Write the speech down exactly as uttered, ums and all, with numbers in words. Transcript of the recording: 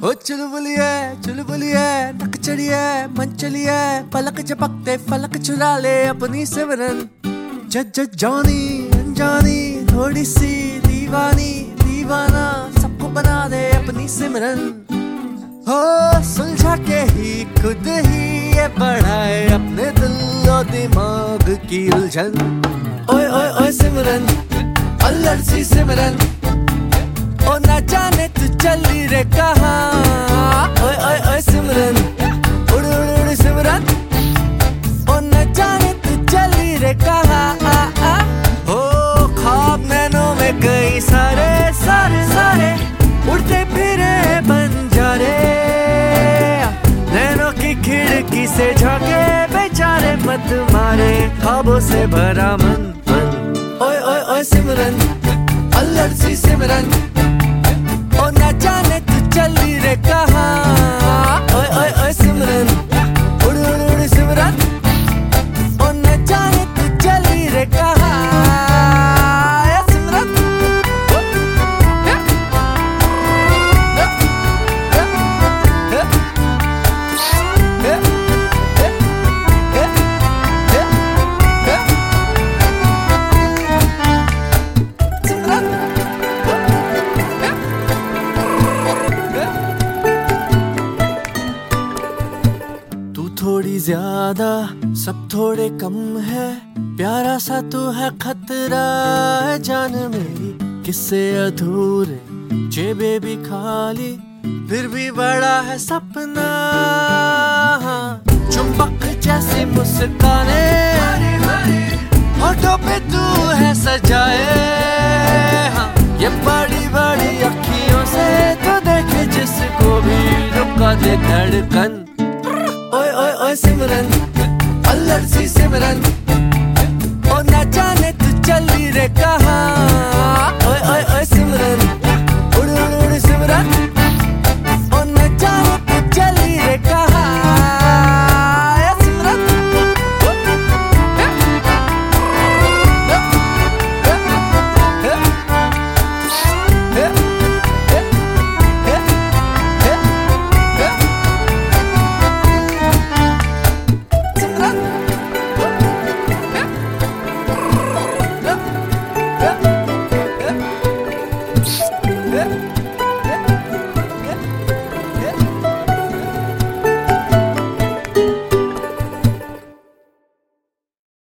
ओ चुलबुलिए चुलबुलिए नक चढ़िए मन चलिए पलक झपकते फलक चुरा ले अपनी सिमरन। जज जानी अनजानी थोड़ी सी दीवानी दीवाना सबको बना दे अपनी सिमरन। हो सुलझा के ही खुद ही ये बढ़ाए अपने दिल और दिमाग की उलझन। ओए ओए ओए सिमरन अल्लड़ सी सिमरन, ओ ना जाने तू चली रे कहाँ। ओए ओए ओए सिमरन उड़ उड़ उड़ सिमरन, ओ ना जाने तू चली रे कहाँ। ओ ख्वाब नैनों में कई सारे सारे सारे उड़ते फिरे बंजारे, नैनों की खिड़की से झांके बेचारे मत मारे ख्वाबों से भरा मन मन। ओए ओए ओए सिमरन अल्लड़ सी सिमरन, ओ ना जाने तू चली रे कहाँ। ओए ओए ओए सिमरन उड़ उड़ उड़ सिमरन, ओ ना जाने तू चली रे कहाँ। सिमरन थोड़ी ज्यादा सब थोड़े कम है, प्यारा सा तू है खतरा है जान मेरी। किससे अधूरे जेबे भी खाली फिर भी बड़ा है सपना। चुंबक जैसी मुस्काने होठों पे तू है सजाए। हाँ ये बड़ी बड़ी अखियों से तो देखे जिसको भी रुका दे धड़कन। ओए ओए ओए सिमरन अल्लड़ सी सिमरन,